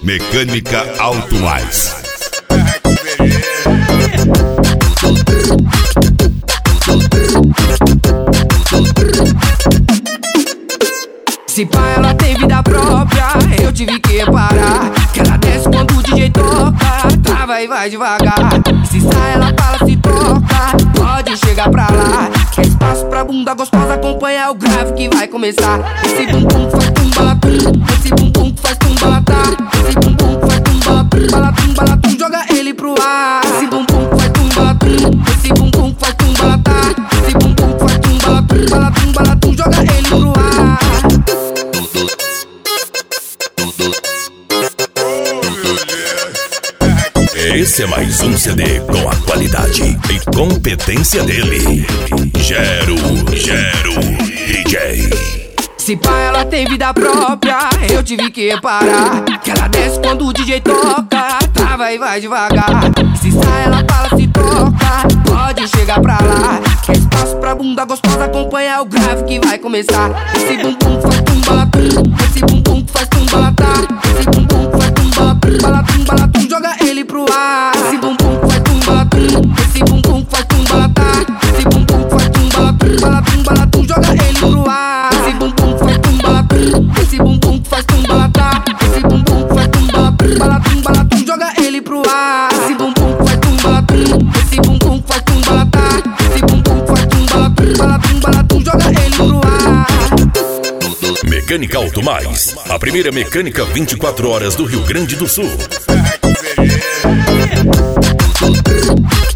Mecânica Auto Mais. Se pá, ela tem vida própria, eu tive que reparar que ela desce quando o DJ toca, trava e vai devagar. Se sai, ela fala, se toca, pode chegar pra lá. Quer espaço pra bunda gostosa, acompanha o grave que vai começar. Esse bumbum faz tum-balatum, esse bumbum faz tum-balatá, esse bumbum faz tum-balatum, balatum, balatum, joga ele pro ar. Esse bumbum faz tum-balatum, esse bumbum faz tum-balatá, esse bumbum faz tum-balatum, balatum, balatum, joga ele pro ar. Esse é mais um CD com a qualidade e competência dele. Gero DJ. Se pá, ela tem vida própria, eu tive que reparar que ela desce quando o DJ toca, trava e vai devagar. Se sai, ela fala, se toca, pode chegar pra lá. Quer espaço pra bunda gostosa, acompanha o grave que vai começar. Esse bumbum faz tum-balatum, esse bumbum faz tum-balatá, esse bumbum faz tum-balatum, balatum, balatum, joga ele pro ar. Esse bumbum faz tum-balatum, esse bumbum faz tum-balatá, esse bumbum faz tum-balatum, balatum, balatum, joga ele pro ar. Esse bumbum faz tum-balatum, esse bumbum faz tum-balatá, esse bumbum faz tum-balatum, balatum, balatum, joga ele pro ar. Esse bumbum faz tum-balatum, esse bumbum faz tum-balatá, esse bumbum faz tum-balatum, balatum, balatum, joga ele pro ar. Mecânica Auto Mais, a primeira mecânica 24 horas do Rio Grande do Sul.